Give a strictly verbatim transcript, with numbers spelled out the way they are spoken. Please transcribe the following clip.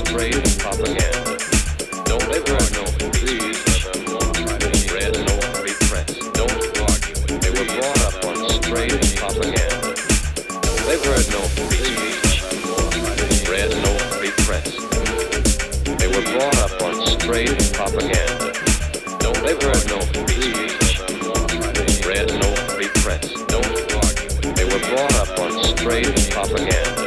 straight propaganda. Don't ever no disease, read no repress. Don't argue. They were brought up on straight propaganda. Don't ever no disease, read no repress. They were brought up on straight propaganda. Don't ever no disease, read no repress. Don't argue. They were brought up on straight propaganda.